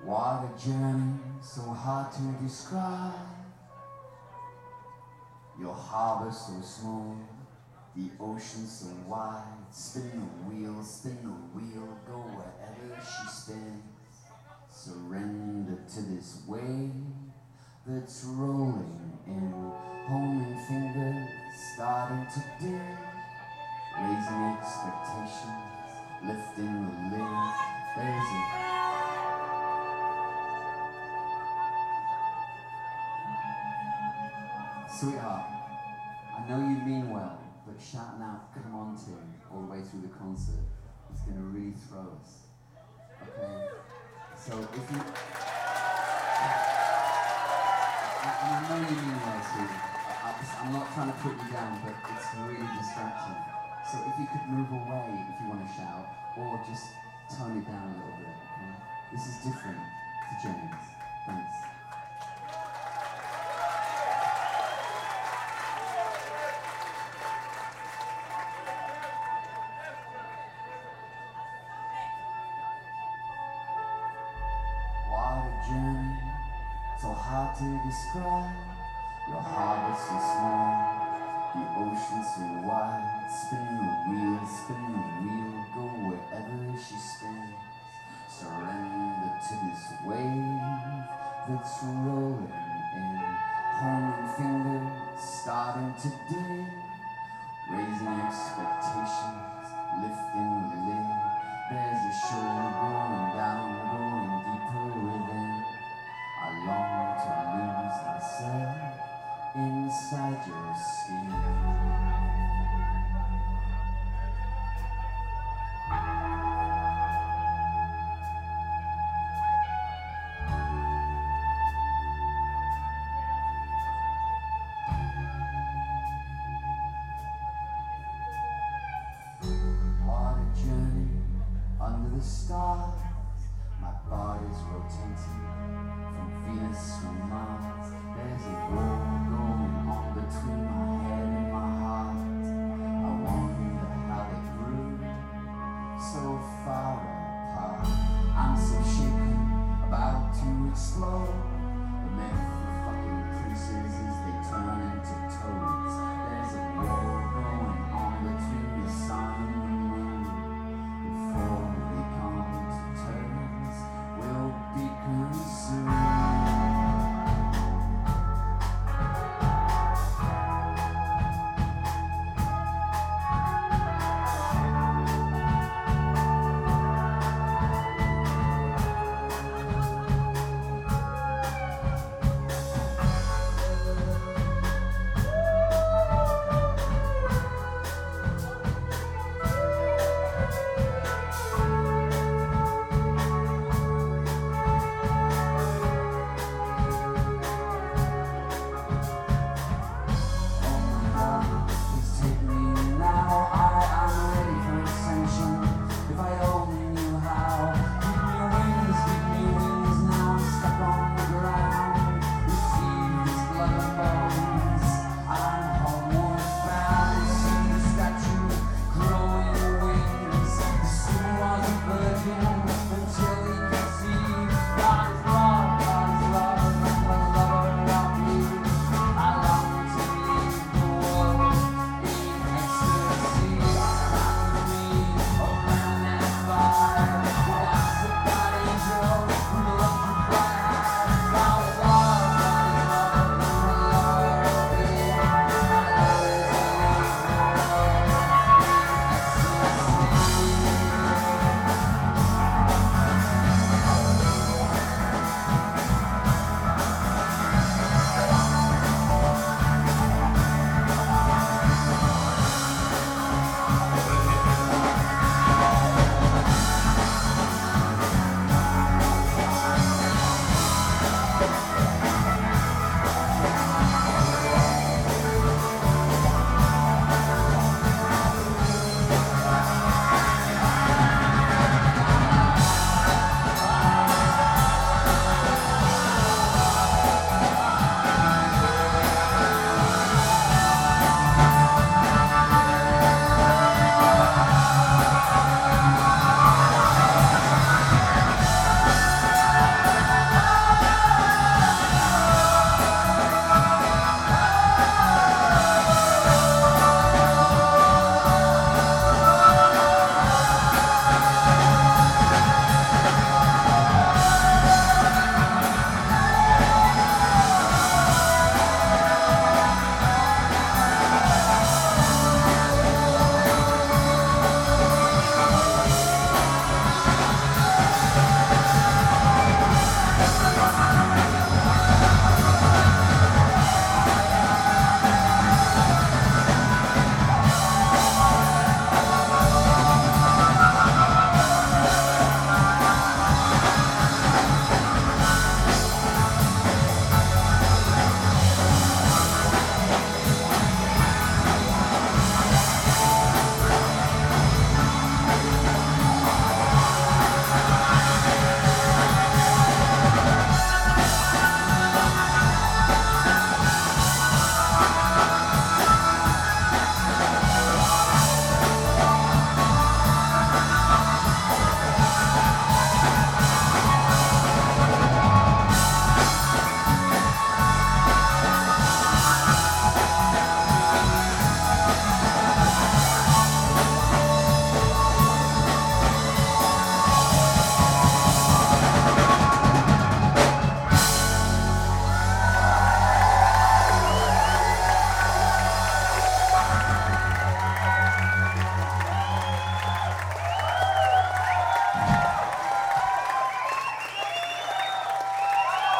What a journey, so hard to describe. Your harbor so small, the ocean so wide. Spin the wheel, go wherever she spins. Surrender to this wave that's rolling in. Homing fingers starting to dim. Raising expectations, lifting the lid. There's a sweetheart, I know you mean well, but shouting out "come on" to all the way through the concert is going to really throw us. Okay? So if you... And I know you mean well, sweetie. I'm not trying to put you down, but it's really distracting. So if you could move away if you want to shout, or just tone it down a little bit. Okay? This is different to James. Thanks. Journey, so hard to describe. Your heart is so small, the ocean so wide. Spin the wheel, go wherever she spins. Surrender to this wave that's rolling in. Homing fingers starting to dim. Raising expectations, lifting the lid. There's a shoulder going down, going deeper within. I long to lose myself inside your skin. What a journey under the stars. My body's rotating from Venus to Mars. There's a war going on between my